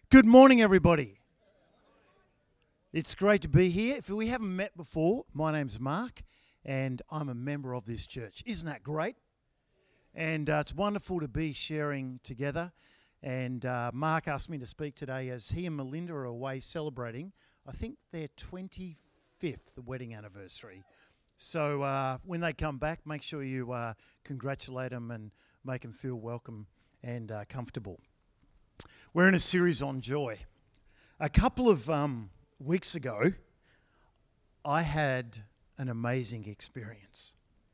Good morning, everybody. It's great to be here. If we haven't met before, my name's Mark, and I'm a member of this church. Isn't that great? And it's wonderful to be sharing together. And Mark asked me to speak today as he and Melinda are away celebrating, I think, their 25th wedding anniversary. So when they come back, make sure you congratulate them and make them feel welcome and comfortable. We're in a series on joy. A couple of weeks ago, I had an amazing experience.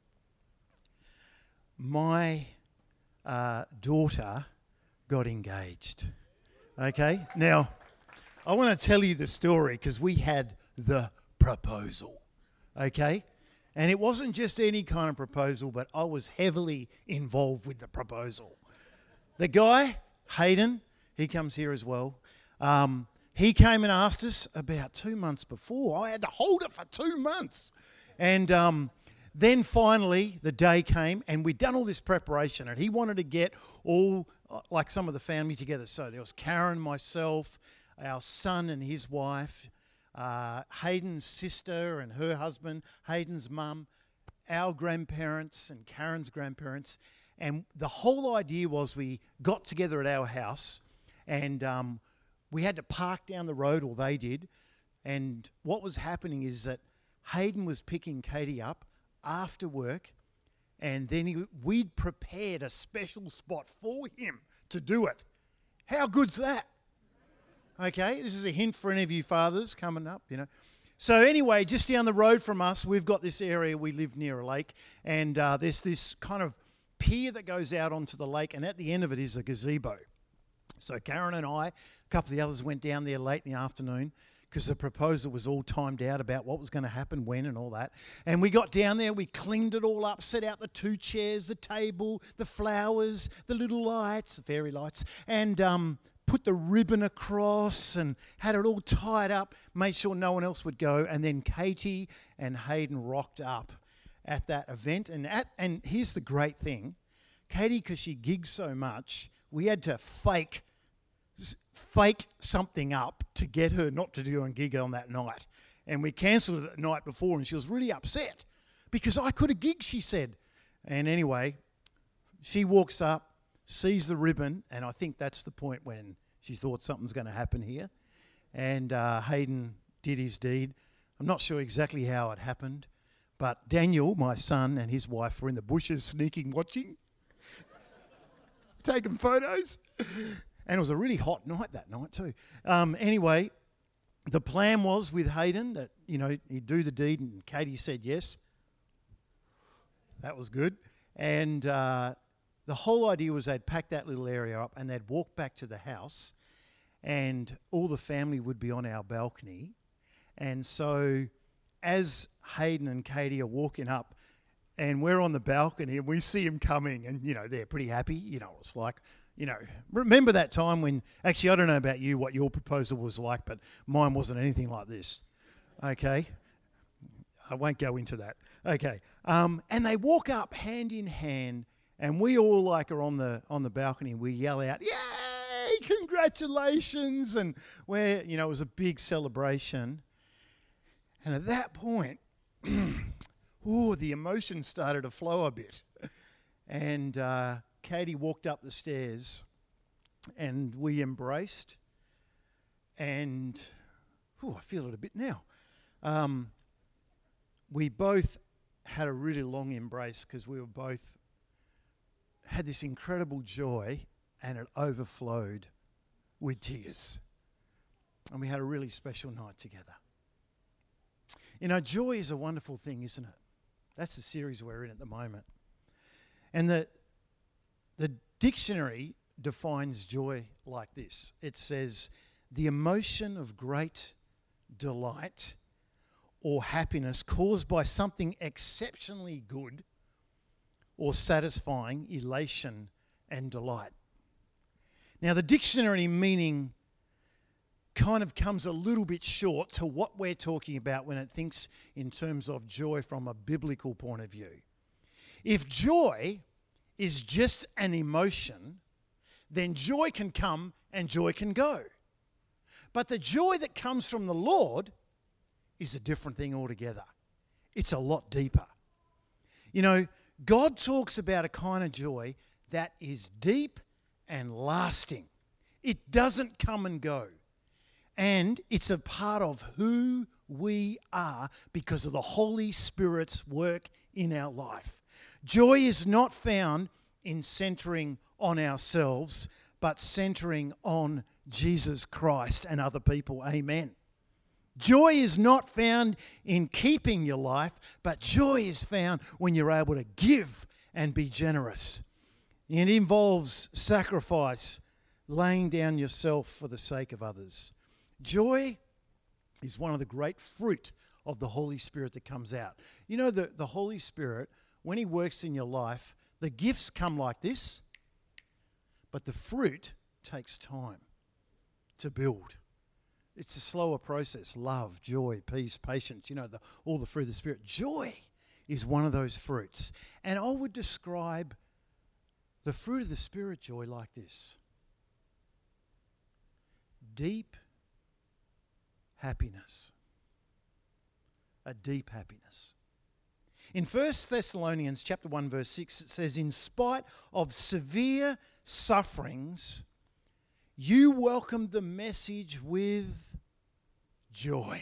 My daughter got engaged. Okay? Now, I want to tell you the story because we had the proposal. Okay? And it wasn't just any kind of proposal, but I was heavily involved with the proposal. The guy, Hayden, he comes here as well. He came and asked us about 2 months before. I had to hold it for 2 months. And then finally the day came and we'd done all this preparation and he wanted to get all, like some of the family together. So there was Karen, myself, our son and his wife, Hayden's sister and her husband, Hayden's mum, our grandparents and Karen's grandparents. And the whole idea was we got together at our house and we had to park down the road, or they did. And what was happening is that Hayden was picking Katie up after work, and then we'd prepared a special spot for him to do it. How good's that? Okay, this is a hint for any of you fathers coming up, you know. So anyway, just down the road from us, we've got this area, we live near a lake, and there's this kind of pier that goes out onto the lake, and at the end of it is a gazebo. So Karen and I, a couple of the others, went down there late in the afternoon because the proposal was all timed out about what was going to happen when and all that. And we got down there, we cleaned it all up, set out the 2 chairs, the table, the flowers, the little lights, the fairy lights, and put the ribbon across and had it all tied up, made sure no one else would go. And then Katie and Hayden rocked up at that event. And here's the great thing. Katie, because she gigs so much, we had to fake something up to get her not to do a gig on that night. And we cancelled it the night before and she was really upset because I could have gigged, she said. And anyway, she walks up, sees the ribbon, and I think that's the point when she thought something's going to happen here. And Hayden did his deed. I'm not sure exactly how it happened, but Daniel, my son, and his wife were in the bushes sneaking, watching, taking photos. And it was a really hot night that night too. Anyway, the plan was with Hayden that, you know, he'd do the deed, and Katie said yes. That was good. And the whole idea was they'd pack that little area up and they'd walk back to the house and all the family would be on our balcony. And so as Hayden and Katie are walking up and we're on the balcony and we see them coming and, you know, they're pretty happy. You know, it's like, you know, remember that time when, actually, I don't know about you, what your proposal was like, but mine wasn't anything like this. Okay? I won't go into that. Okay. And they walk up hand in hand and we all like are on the balcony and we yell out, "Yay, congratulations!" And we're, you know, it was a big celebration. And at that point, the emotion started to flow a bit. And Katie walked up the stairs and we embraced. And I feel it a bit now. We both had a really long embrace because we were both had this incredible joy and it overflowed with tears. And we had a really special night together. You know, joy is a wonderful thing, isn't it? That's the series we're in at the moment. And the dictionary defines joy like this. It says, the emotion of great delight or happiness caused by something exceptionally good or satisfying, elation and delight. Now, the dictionary meaning kind of comes a little bit short to what we're talking about when it thinks in terms of joy from a biblical point of view. If joy is just an emotion, then joy can come and joy can go. But the joy that comes from the Lord is a different thing altogether. It's a lot deeper. You know, God talks about a kind of joy that is deep and lasting. It doesn't come and go. And it's a part of who we are because of the Holy Spirit's work in our life. Joy is not found in centering on ourselves, but centering on Jesus Christ and other people. Amen. Joy is not found in keeping your life, but joy is found when you're able to give and be generous. It involves sacrifice, laying down yourself for the sake of others. Joy is one of the great fruit of the Holy Spirit that comes out. You know, the Holy Spirit, when He works in your life, the gifts come like this, but the fruit takes time to build. It's a slower process. Love, joy, peace, patience, you know, all the fruit of the Spirit. Joy is one of those fruits. And I would describe the fruit of the Spirit, joy, like this. Deep happiness. A deep happiness. In 1 Thessalonians chapter 1 verse 6 it says, in spite of severe sufferings, you welcomed the message with joy,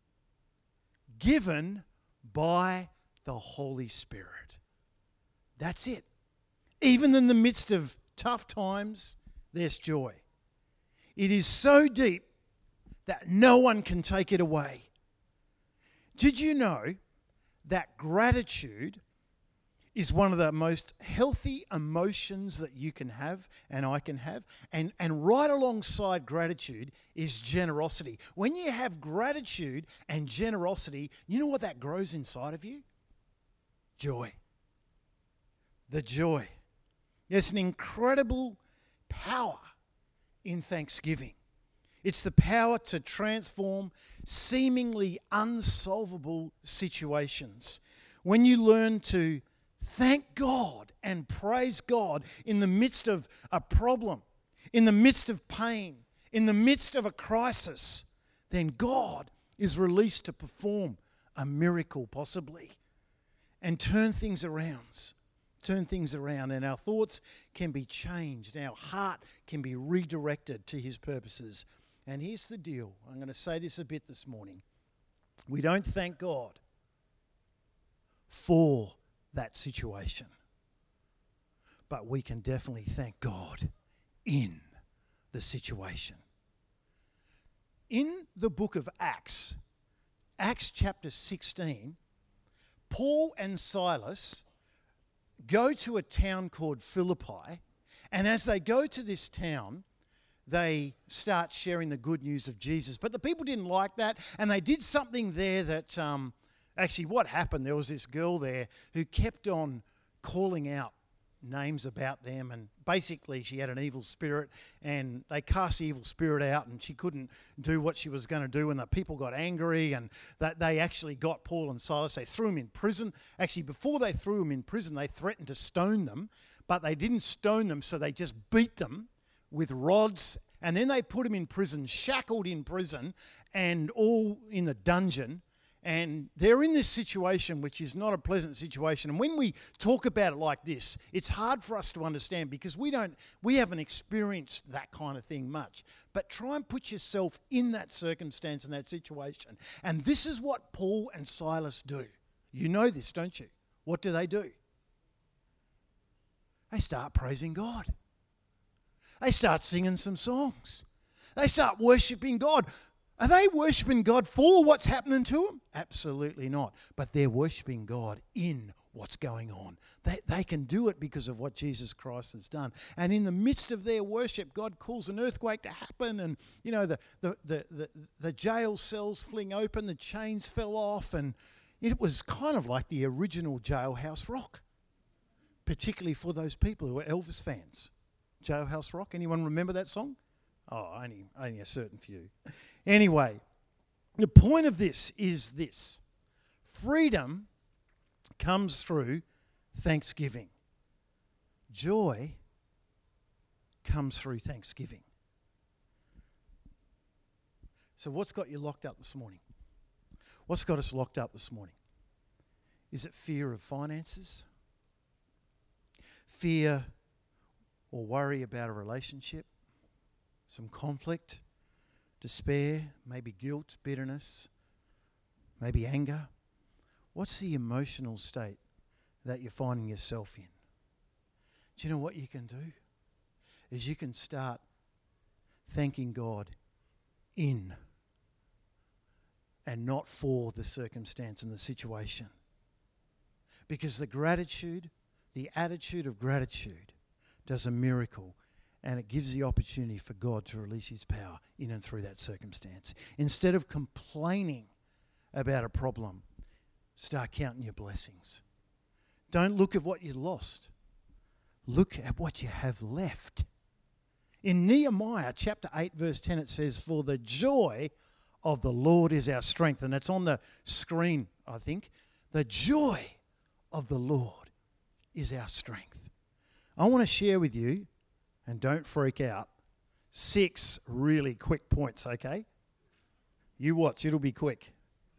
given by the Holy Spirit. That's it. Even in the midst of tough times, there's joy. It is so deep that no one can take it away. Did you know that gratitude is one of the most healthy emotions that you can have and I can have? And right alongside gratitude is generosity. When you have gratitude and generosity, you know what that grows inside of you? Joy. The joy. There's an incredible power in thanksgiving. It's the power to transform seemingly unsolvable situations. When you learn to thank God and praise God in the midst of a problem, in the midst of pain, in the midst of a crisis, then God is released to perform a miracle possibly and turn things around. And our thoughts can be changed. Our heart can be redirected to His purposes. And here's the deal. I'm going to say this a bit this morning. We don't thank God for that situation, but we can definitely thank God in the situation. In the book of Acts chapter 16, Paul and Silas go to a town called Philippi, and as they go to this town, they start sharing the good news of Jesus. But the people didn't like that, and they did something there that, actually what happened, there was this girl there who kept on calling out names about them, and basically she had an evil spirit, and they cast the evil spirit out, and she couldn't do what she was going to do, and the people got angry, and they actually got Paul and Silas. They threw them in prison. Actually, before they threw them in prison, they threatened to stone them, but they didn't stone them, so they just beat them with rods, and then they put them in prison, shackled in prison, and all in the dungeon. And they're in this situation, which is not a pleasant situation. And when we talk about it like this, it's hard for us to understand because we haven't experienced that kind of thing much. But try and put yourself in that circumstance and that situation. And this is what Paul and Silas do. You know this, don't you? What do? They start praising God. They start singing some songs. They start worshiping God. Are they worshipping God for what's happening to them? Absolutely not. But they're worshipping God in what's going on. They can do it because of what Jesus Christ has done. And in the midst of their worship, God calls an earthquake to happen. And, you know, the jail cells fling open, the chains fell off. And it was kind of like the original Jailhouse Rock, particularly for those people who are Elvis fans. Jailhouse Rock, anyone remember that song? Oh, only a certain few. Anyway, the point of this is this. Freedom comes through thanksgiving. Joy comes through thanksgiving. So what's got you locked up this morning? What's got us locked up this morning? Is it fear of finances? Fear or worry about a relationship? Some conflict? Despair? Maybe guilt, bitterness? Maybe anger? What's the emotional state that you're finding yourself in? Do you know what you can do? Is you can start thanking God in and not for the circumstance and the situation. Because the gratitude, the attitude of gratitude does a miracle, and it gives the opportunity for God to release his power in and through that circumstance. Instead of complaining about a problem, start counting your blessings. Don't look at what you lost. Look at what you have left. In Nehemiah chapter 8 verse 10 it says, "For the joy of the Lord is our strength." And it's on the screen, I think. The joy of the Lord is our strength. I want to share with you, and don't freak out, 6 really quick points, okay? You watch, it'll be quick.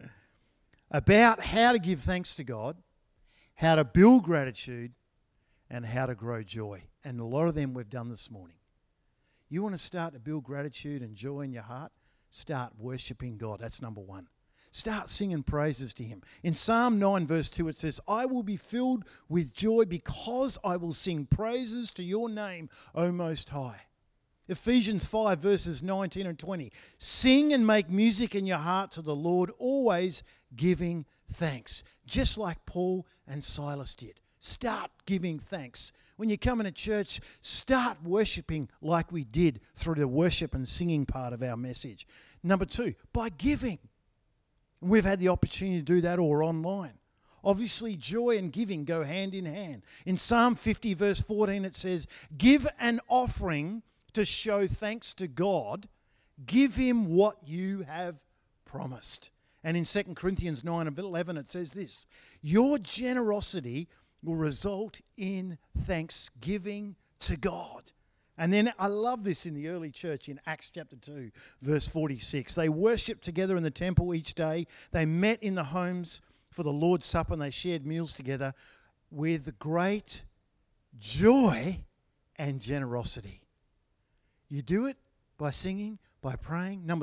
About how to give thanks to God, how to build gratitude, and how to grow joy. And a lot of them we've done this morning. You want to start to build gratitude and joy in your heart? Start worshipping God. That's number 1. Start singing praises to him. In Psalm 9 verse 2 it says, "I will be filled with joy because I will sing praises to your name, O Most High." Ephesians 5 verses 19 and 20. "Sing and make music in your heart to the Lord, always giving thanks." Just like Paul and Silas did. Start giving thanks. When you come into church, start worshipping like we did through the worship and singing part of our message. Number 2, by giving. We've had the opportunity to do that or online. Obviously, joy and giving go hand in hand. In Psalm 50 verse 14 it says, "Give an offering to show thanks to God. Give him what you have promised." And in 2 Corinthians 9 and 11 it says this, "Your generosity will result in thanksgiving to God." And then I love this in the early church in Acts chapter 2, verse 46. They worshipped together in the temple each day. They met in the homes for the Lord's Supper, and they shared meals together with great joy and generosity. You do it by singing, by praying. Number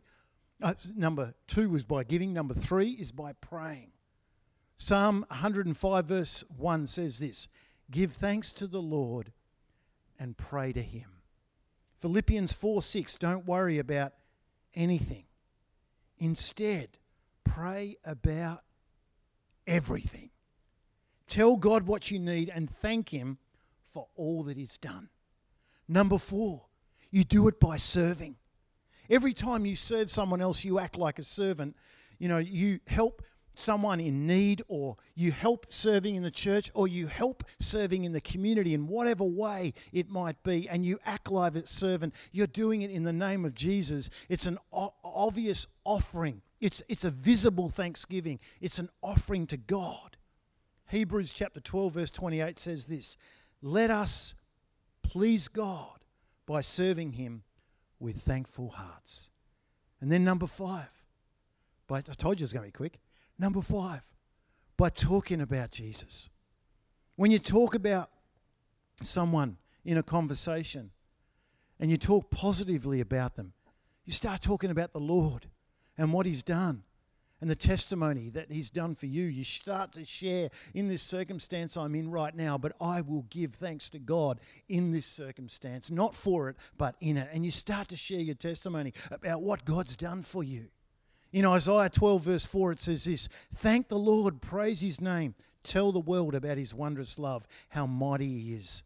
2 was by giving. Number 3 is by praying. Psalm 105 verse 1 says this, "Give thanks to the Lord and pray to him." Philippians 4:6, "Don't worry about anything. Instead, pray about everything. Tell God what you need and thank him for all that he's done." Number 4, you do it by serving. Every time you serve someone else, you act like a servant. You help someone in need, or you help serving in the church, or you help serving in the community in whatever way it might be, and you act like a servant. You're doing it in the name of Jesus. It's an obvious offering. It's a visible thanksgiving. It's an offering to God. Hebrews chapter 12 verse 28 says this, "Let us please God by serving him with thankful hearts." And then number 5, I told you it was going to be quick. Number 5, by talking about Jesus. When you talk about someone in a conversation and you talk positively about them, you start talking about the Lord and what he's done and the testimony that he's done for you. You start to share, in this circumstance I'm in right now, but I will give thanks to God in this circumstance, not for it, but in it. And you start to share your testimony about what God's done for you. In Isaiah 12 verse 4 it says this, "Thank the Lord, praise his name, tell the world about his wondrous love, how mighty he is."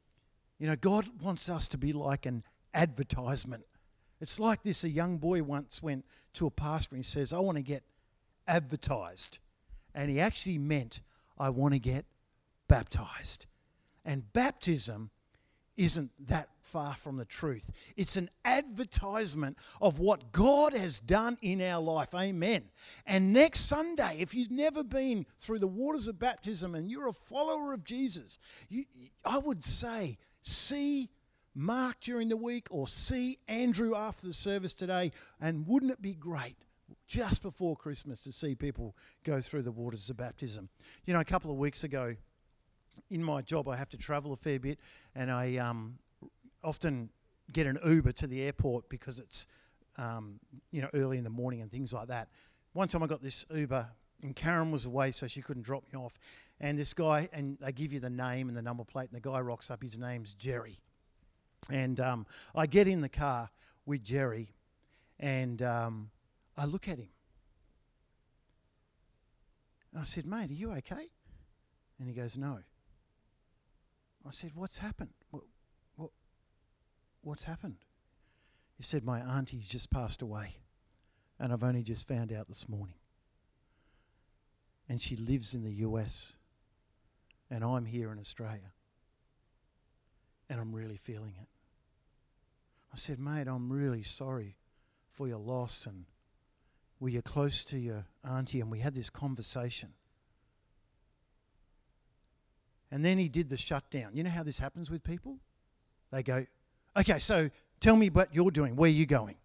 God wants us to be like an advertisement. It's like this, a young boy once went to a pastor and he says, "I want to get advertised." And he actually meant, "I want to get baptized." And baptism isn't that far from the truth. It's an advertisement of what God has done in our life. Amen. And next Sunday, if you've never been through the waters of baptism and you're a follower of Jesus, I would say, see Mark during the week or see Andrew after the service today. And wouldn't it be great just before Christmas to see people go through the waters of baptism? You know, a couple of weeks ago, in my job, I have to travel a fair bit, and I often get an Uber to the airport because it's, early in the morning and things like that. One time I got this Uber, and Karen was away, so she couldn't drop me off. And this guy, and they give you the name and the number plate, and the guy rocks up. His name's Jerry. And I get in the car with Jerry, and I look at him. And I said, "Mate, are you okay?" And he goes, "No." I said, "What's happened? What's happened?" He said, "My auntie's just passed away, and I've only just found out this morning. And she lives in the US, and I'm here in Australia, and I'm really feeling it." I said, "Mate, I'm really sorry for your loss, and were you close to your auntie?" And we had this conversation. And then he did the shutdown. You know how this happens with people? They go, "Okay, so tell me what you're doing. Where are you going?"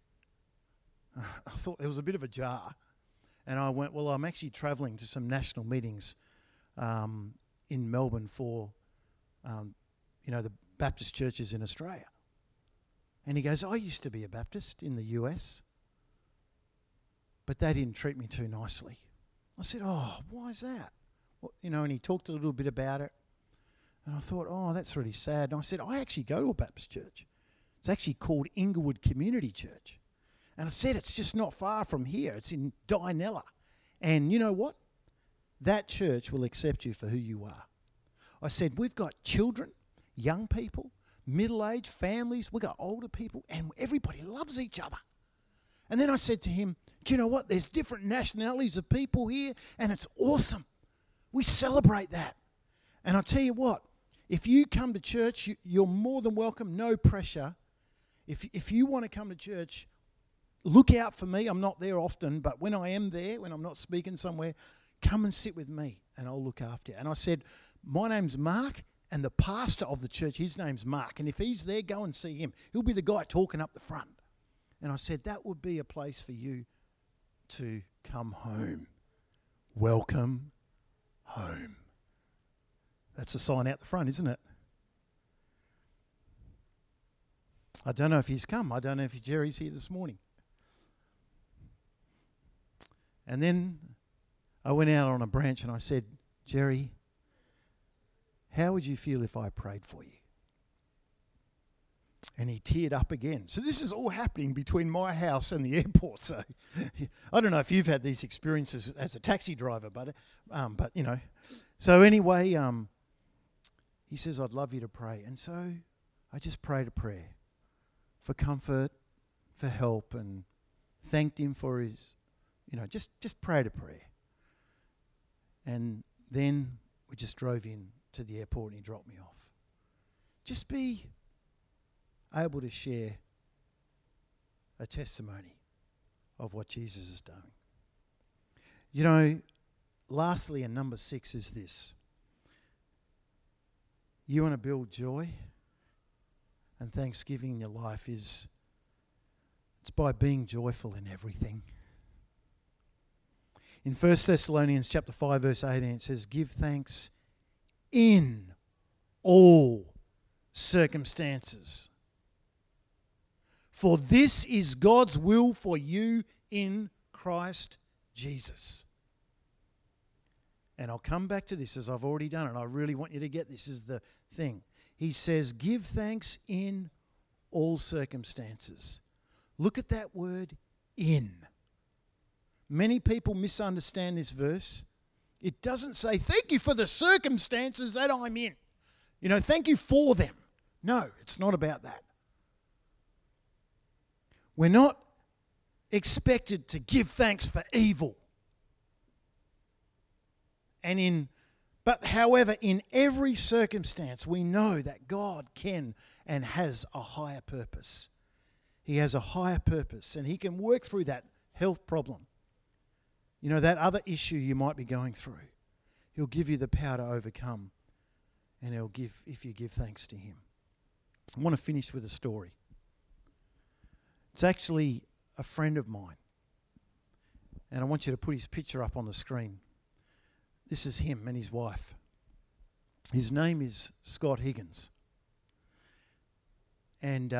I thought it was a bit of a jar. And I went, "Well, I'm actually travelling to some national meetings in Melbourne for, the Baptist churches in Australia." And he goes, "I used to be a Baptist in the US, but they didn't treat me too nicely." I said, "Oh, why is that?" Well, and he talked a little bit about it. And I thought, "Oh, that's really sad." And I said, "I actually go to a Baptist church. It's actually called Inglewood Community Church." And I said, "It's just not far from here. It's in Dianella. And you know what? That church will accept you for who you are." I said, "We've got children, young people, middle-aged families. We've got older people, and everybody loves each other." And then I said to him, "Do you know what? There's different nationalities of people here, and it's awesome. We celebrate that. And I'll tell you what, if you come to church, you're more than welcome, no pressure. If you want to come to church, look out for me. I'm not there often, but when I am there, when I'm not speaking somewhere, come and sit with me, and I'll look after you." And I said, "My name's Mark, and the pastor of the church, his name's Mark. And if he's there, go and see him. He'll be the guy talking up the front." And I said, "That would be a place for you to come home. Welcome home." That's a sign out the front, isn't it? I don't know if he's come. I don't know if Jerry's here this morning. And then I went out on a branch and I said, "Jerry, how would you feel if I prayed for you?" And he teared up again. So this is all happening between my house and the airport. So I don't know if you've had these experiences as a taxi driver, but So anyway, he says, "I'd love you to pray." And so I just prayed a prayer for comfort, for help, and thanked him for his, just prayed a prayer. And then we just drove in to the airport and he dropped me off. Just be able to share a testimony of what Jesus is doing. Lastly, and number 6 is this. You want to build joy and thanksgiving in your life it's by being joyful in everything. In 1 Thessalonians chapter 5, verse 18, it says, "Give thanks in all circumstances, for this is God's will for you in Christ Jesus." And I'll come back to this as I've already done it. I really want you to get this is the thing. He says, "Give thanks in all circumstances." Look at that word, in. Many people misunderstand this verse. It doesn't say, "Thank you for the circumstances that I'm in. Thank you for them." No, it's not about that. We're not expected to give thanks for evil. But however, in every circumstance, we know that God can and has a higher purpose. He has a higher purpose, and he can work through that health problem. That other issue you might be going through. He'll give you the power to overcome, and if you give thanks to him. I want to finish with a story. It's actually a friend of mine. And I want you to put his picture up on the screen. This is him and his wife. His name is Scott Higgins. And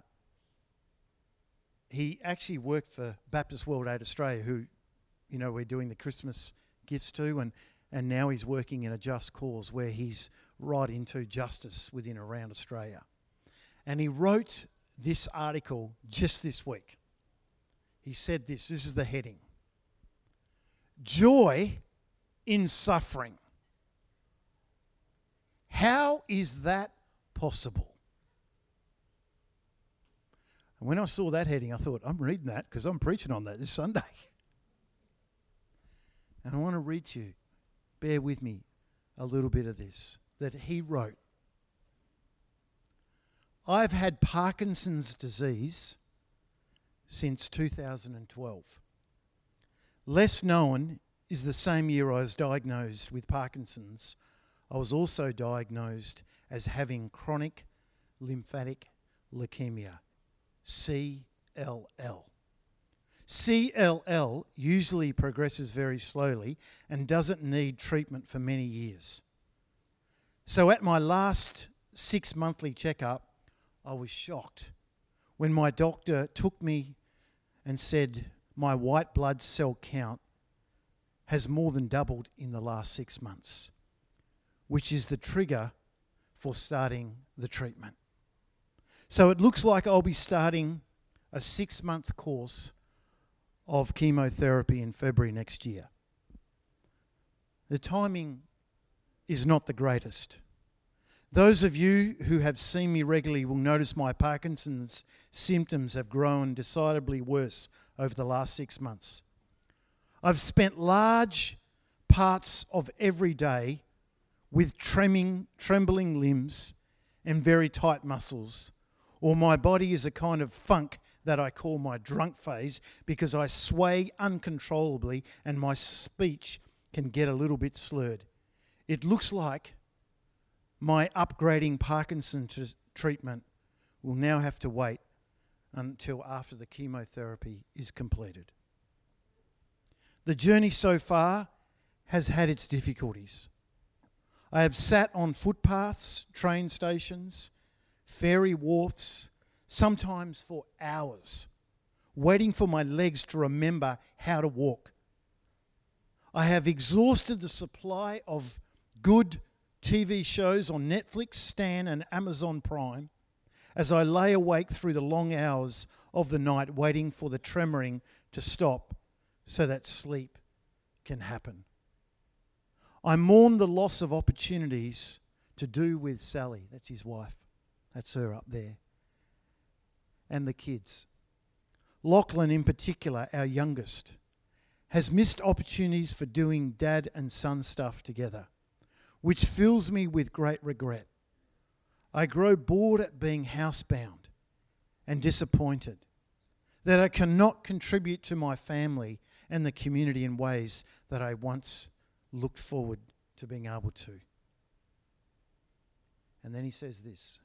he actually worked for Baptist World Aid Australia, who, you know, we're doing the Christmas gifts to, and now he's working in a just cause where he's right into justice within around Australia. And he wrote this article just this week. He said this is the heading: Joy in Suffering. How is that possible? And when I saw that heading, I thought, I'm reading that because I'm preaching on that this Sunday. And I want to read to you, bear with me, a little bit of this that he wrote. I've had Parkinson's disease since 2012. Less known is the same year I was diagnosed with Parkinson's, I was also diagnosed as having chronic lymphatic leukemia, CLL. CLL usually progresses very slowly and doesn't need treatment for many years. So at my last 6-monthly checkup, I was shocked when my doctor took me and said my white blood cell count has more than doubled in the last 6 months, which is the trigger for starting the treatment. So it looks like I'll be starting a 6-month course of chemotherapy in February next year. The timing is not the greatest. Those of you who have seen me regularly will notice my Parkinson's symptoms have grown decidedly worse over the last 6 months. I've spent large parts of every day with trembling limbs and very tight muscles, or my body is a kind of funk that I call my drunk phase because I sway uncontrollably and my speech can get a little bit slurred. It looks like my upgrading Parkinson's treatment will now have to wait until after the chemotherapy is completed. The journey so far has had its difficulties. I have sat on footpaths, train stations, ferry wharfs, sometimes for hours, waiting for my legs to remember how to walk. I have exhausted the supply of good TV shows on Netflix, Stan and Amazon Prime as I lay awake through the long hours of the night waiting for the tremoring to stop so that sleep can happen. I mourn the loss of opportunities to do with Sally, that's his wife, that's her up there, and the kids. Lachlan in particular, our youngest, has missed opportunities for doing dad and son stuff together, which fills me with great regret. I grow bored at being housebound and disappointed that I cannot contribute to my family and the community in ways that I once looked forward to being able to. And then he says this,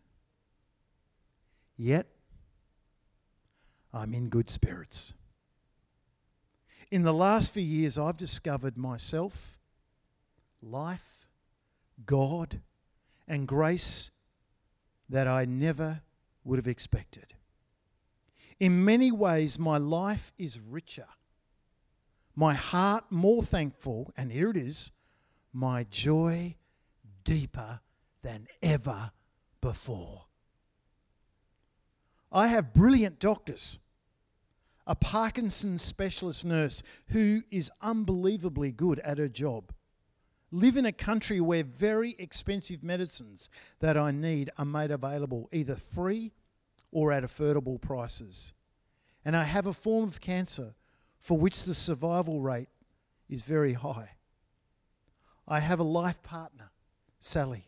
yet I'm in good spirits. In the last few years, I've discovered myself, life, God, and grace that I never would have expected. In many ways, my life is richer, my heart more thankful, and here it is, my joy deeper than ever before. I have brilliant doctors, a Parkinson's specialist nurse who is unbelievably good at her job, live in a country where very expensive medicines that I need are made available either free or at affordable prices. And I have a form of cancer for which the survival rate is very high. I have a life partner, Sandy,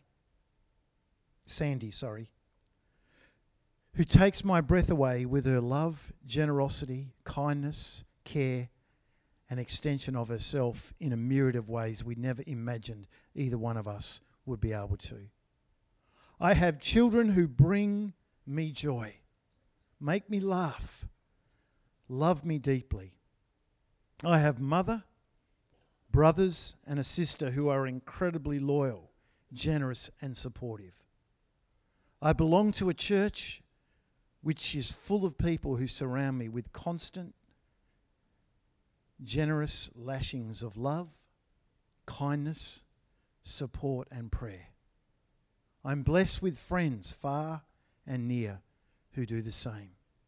who takes my breath away with her love, generosity, kindness, care, and extension of herself in a myriad of ways we never imagined either one of us would be able to. I have children who bring me joy. Make me laugh. Love me deeply. I have mother, brothers, and a sister who are incredibly loyal, generous, and supportive. I belong to a church which is full of people who surround me with constant, generous lashings of love, kindness, support, and prayer. I'm blessed with friends far and near who do the same.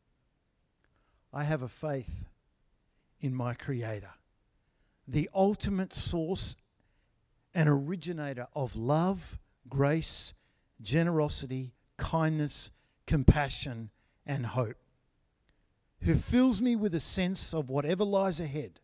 I have a faith in my Creator, the ultimate source and originator of love, grace, generosity, kindness, compassion, and hope, who fills me with a sense of whatever lies ahead,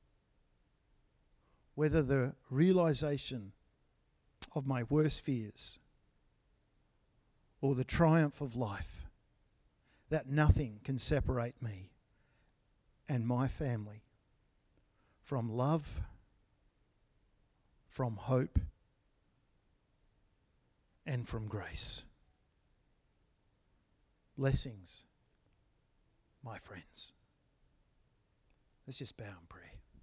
whether the realization of my worst fears or the triumph of life, that nothing can separate me and my family from love, from hope, and from grace. Blessings, my friends. Let's just bow and pray.